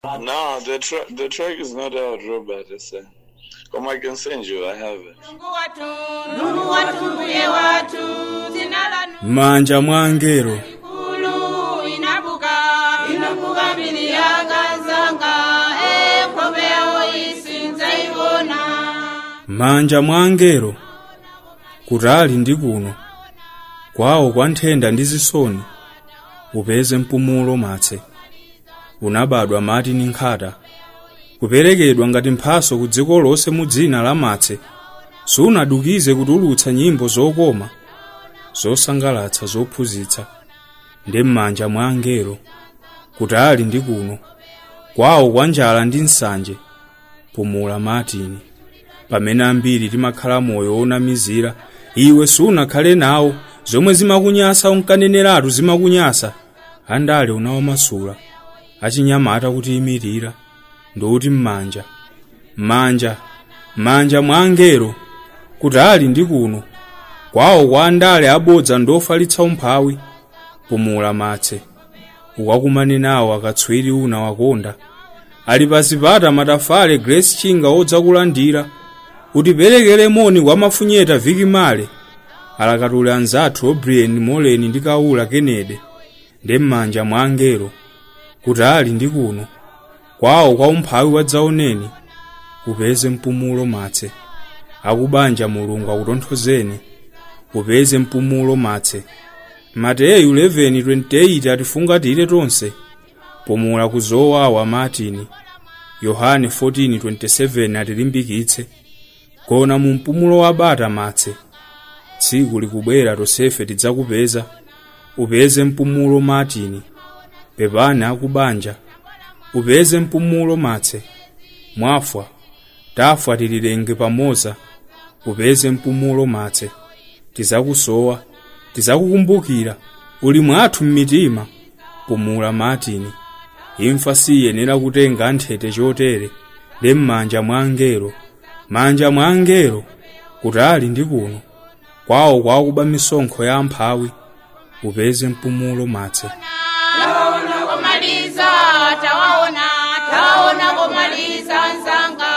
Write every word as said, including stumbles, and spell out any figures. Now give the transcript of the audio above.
No, the track the track is not out, Robert. It's, uh, come, I can send you. I have it. Manja mwangero. Manja mwangero. Kutali ndi kuno. Kwawo kwa nthenda ndi zisoni. Upeze mpumulo matse. Unabadwa mati ni nkhata. Kuperekedwa ngati mphaso ku dziko lonse mu dzina la matse. Sunadukize kutulutsa nyimbo zokoma, zosangalatsa zophunzitsa. Ndi m'manja mwa angelo. Kutali ndi kuno. Kwawo kwa njala ndi nsanje. Pumula matini. Pamene ambiri timakhala moyo onamizira, iwe sunakhale nawo, zomwe zimakunyasa unkaneneratu zimakunyasa. Andale unawamasula. Achinyamata kuti imirira. Ndoti m'manja. Manja. Manja mwa angelo. Kutali ndi kuno. Kwawo kwa andale abodza ndofalitsa umphawi. Pumula matse. Ukakumane nawo akatswiri una wakonda. Ali pasipata matafale Grace Chinga odza kulandira. Utiperekere moni kwa mafunyeta Viki Male. Alakatule anzathu O'Brien Moleni ndi Kaula Kennedy. Ndi m'manja mwa angelo. Kutali ndi kuno. Kwawo kwa umphawi wadzaoneni. Upeze mpumulo matse. Akubanja Mulungu akutonthozeni. Upeze mpumulo matse. Mateyu eleven twenty-eight atifungatire tonse. Pumula kuzowawa matini. Yohane fourteen twenty-seven atilimbikitse. Kona mu mpumulo wabata matse. Tsiku likubwera tosefe tidzakupeza. Upeze mpumulo matini. Pepani akubanja. Upeze mpumulo matse. Mwafwa. Tafwa tililenge pamoza. Upeze mpumulo matse. Tizakusowa. Tizakukumbukira. Uli mwathu m'mitima. Pumula matini. Imfa siyenera kutenga nthete chotere. Ndi m'manja mwa angelo. Manja mwa angelo. Kutali ndi kuno. Kwawo kwakuba misonkho ya amphawi. Upeze mpumulo matse. Tawaona kumaliza, tawaona, tawaona kumaliza nzanga.